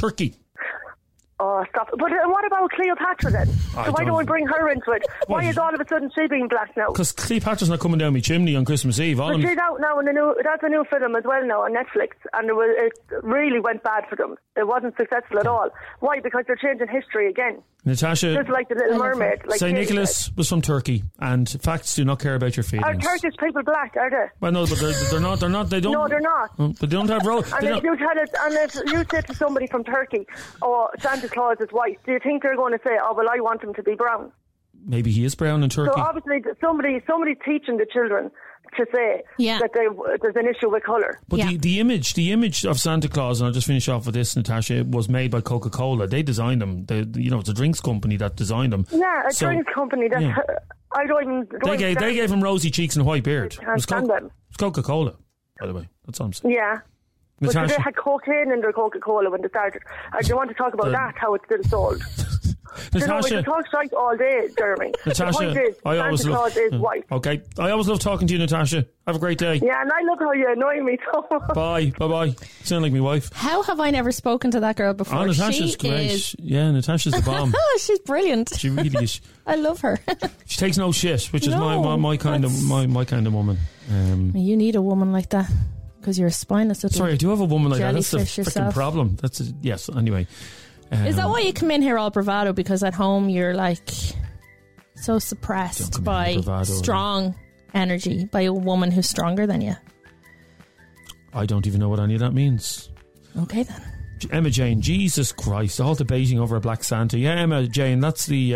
Oh, stop. But what about Cleopatra then? So why don't we bring her into it? Why is all of a sudden she being black now? Because Cleopatra's not coming down my chimney on Christmas Eve. But she's out now, and that's a new film as well now on Netflix, and it really went bad for them. It wasn't successful at all. Why? Because they're changing history again. Natasha, just like the Little Mermaid. Like St. Nicholas was from Turkey, and facts do not care about your feelings. Are Turkish people black? Are they? Well, no, but they're not. They don't. No, they're not. But they don't have roads. And if you said to somebody from Turkey, "Oh, Santa Claus is white," do you think they're going to say, "Oh, well, I want him to be brown"? Maybe he is brown in Turkey. So obviously, somebody's teaching the children to say that there's an issue with colour. But the image of Santa Claus, and I'll just finish off with this, Natasha, was made by Coca-Cola. They designed them. It's a drinks company that designed them. Yeah, drinks company. I don't even... They gave him rosy cheeks and a white beard. It's Coca-Cola, by the way. That's all I'm saying. Yeah. Natasha. But they had cocaine in their Coca-Cola when they started. Do you want to talk about that, how it's still sold? Natasha, we can talk strike all day, Jeremy. Natasha, the point is, Santa Claus is white. Okay, I always love talking to you, Natasha. Have a great day. Yeah, and I love how you annoy me so much. Bye. Sound like my wife. How have I never spoken to that girl before? Oh, Natasha's great. Yeah, Natasha's the bomb. She's brilliant. She really is. I love her. She takes no shit, which is my kind of woman. You need a woman like that. Because you're a spineless little... Sorry, I do have a woman like that. That's the freaking problem. Yes, anyway. Is that why you come in here all bravado? Because at home you're like so suppressed by strong energy, by a woman who's stronger than you? I don't even know what any of that means. Okay then. Emma Jane, Jesus Christ, all debating over a black Santa. Yeah, Emma Jane, that's the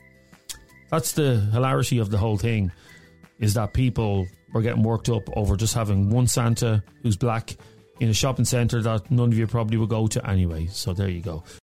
hilarity of the whole thing, is that people were getting worked up over just having one Santa who's black in a shopping centre that none of you probably would go to anyway. So there you go.